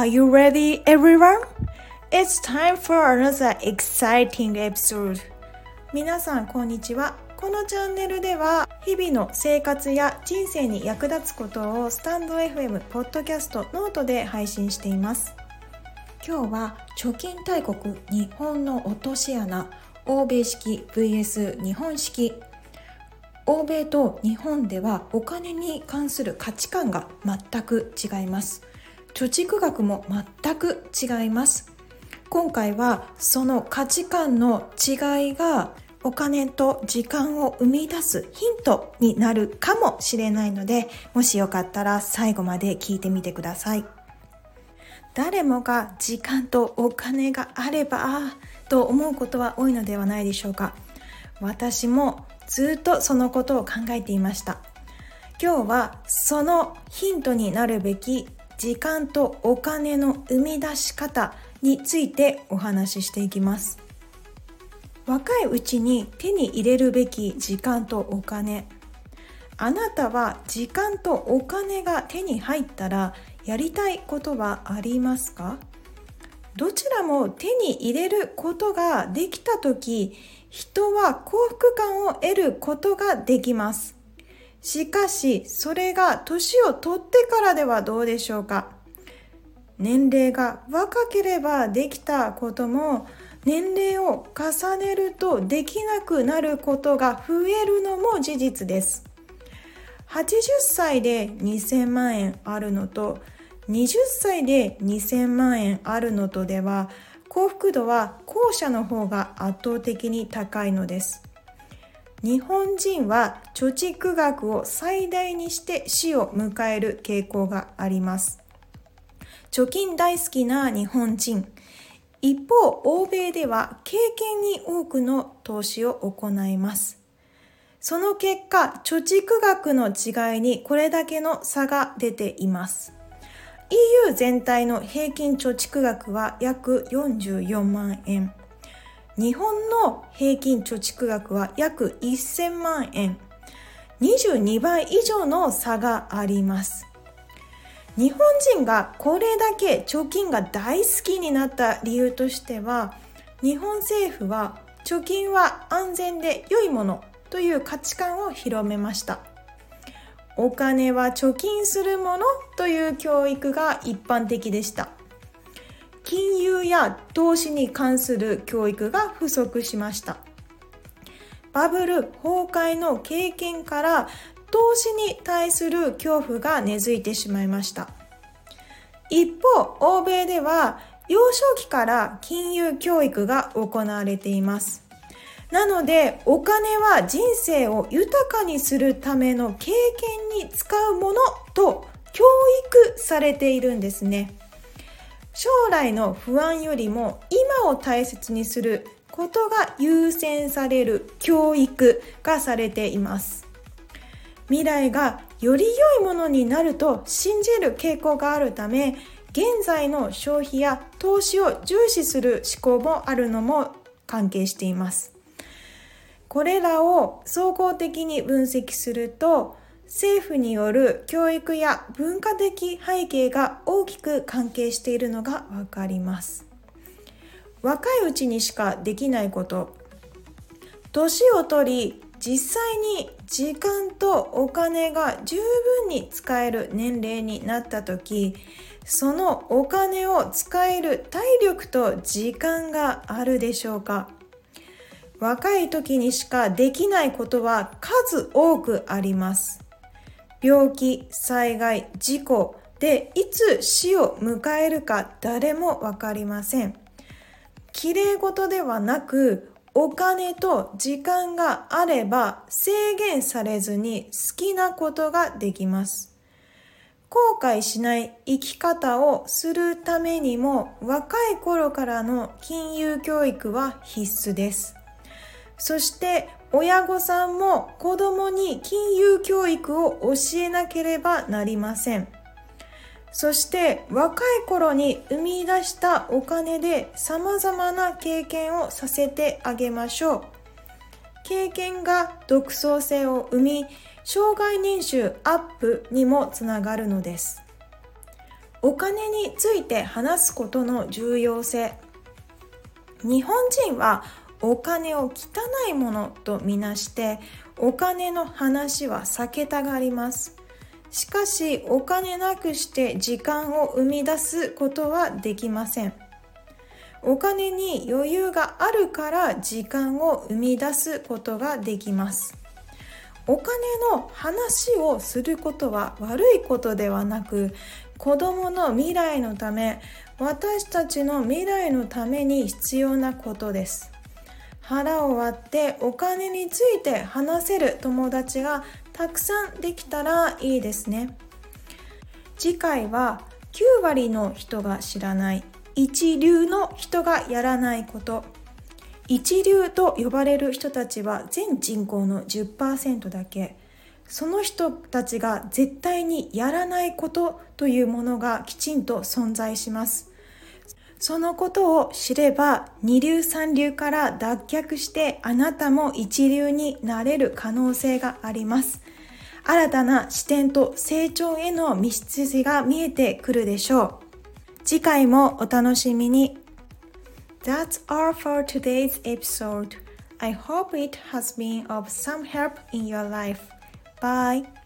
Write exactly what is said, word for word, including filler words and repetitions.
Are you ready, everyone? It's time for another exciting episode. 皆さん、こんにちは。このチャンネルでは、日々の生活や人生に役立つことをスタンド エフエム、ポッドキャスト、ノートで配信しています。今日は、貯金大国日本の落とし穴、欧米式 ブイエス 日本式。欧米と日本ではお金に関する価値観が全く違います。貯蓄額も全く違います。今回はその価値観の違いがお金と時間を生み出すヒントになるかもしれないので、もしよかったら最後まで聞いてみてください。誰もが時間とお金があればと思うことは多いのではないでしょうか。私もずっとそのことを考えていました。今日はそのヒントになるべき時間とお金の生み出し方についてお話ししていきます。若いうちに手に入れるべき時間とお金。あなたは時間とお金が手に入ったらやりたいことはありますか？どちらも手に入れることができたとき、人は幸福感を得ることができます。しかし、それが年を取ってからではどうでしょうか。年齢が若ければできたことも、年齢を重ねるとできなくなることが増えるのも事実です。はちじゅっさいでにせんまんえんあるのと、はたちでにせんまんえんあるのとでは、幸福度は後者の方が圧倒的に高いのです。日本人は貯蓄額を最大にして死を迎える傾向があります。貯金大好きな日本人。一方、欧米では経験に多くの投資を行います。その結果、貯蓄額の違いにこれだけの差が出ています。イーユー 全体の平均貯蓄額は約よんじゅうよんまんえん。日本の平均貯蓄額は約せんまんえん。にじゅうにばい以上の差があります。日本人がこれだけ貯金が大好きになった理由としては、日本政府は貯金は安全で良いものという価値観を広めました。お金は貯金するものという教育が一般的でした。金融や投資に関する教育が不足しました。バブル崩壊の経験から投資に対する恐怖が根付いてしまいました。一方、欧米では幼少期から金融教育が行われています。なので、お金は人生を豊かにするための経験に使うものと教育されているんですね。将来の不安よりも今を大切にすることが優先される教育がされています。未来がより良いものになると信じる傾向があるため、現在の消費や投資を重視する思考もあるのも関係しています。これらを総合的に分析すると、政府による教育や文化的背景が大きく関係しているのがわかります。若いうちにしかできないこと。年を取り、実際に時間とお金が十分に使える年齢になったとき、そのお金を使える体力と時間があるでしょうか？若い時にしかできないことは数多くあります。病気、災害、事故でいつ死を迎えるか誰もわかりません。綺麗事ではなく、お金と時間があれば制限されずに好きなことができます。後悔しない生き方をするためにも若い頃からの金融教育は必須です。そして親御さんも子供に金融教育を教えなければなりません。そして若い頃に生み出したお金で様々な経験をさせてあげましょう。経験が独創性を生み、生涯年収アップにもつながるのです。 お金について話すことの重要性。日本人はお金を汚いものとみなしてお金の話は避けたがります。しかしお金なくして時間を生み出すことはできません。お金に余裕があるから時間を生み出すことができます。お金の話をすることは悪いことではなく、子供の未来のため、私たちの未来のために必要なことです。腹を割ってお金について話せる友達がたくさんできたらいいですね。次回はきゅうわりの人が知らない一流の人がやらないこと。一流と呼ばれる人たちは全人口の じゅっパーセント だけ。その人たちが絶対にやらないことというものがきちんと存在します。そのことを知れば二流三流から脱却してあなたも一流になれる可能性があります。新たな視点と成長への道筋が見えてくるでしょう。次回もお楽しみに。That's all for today's episode. I hope it has been of some help in your life. Bye.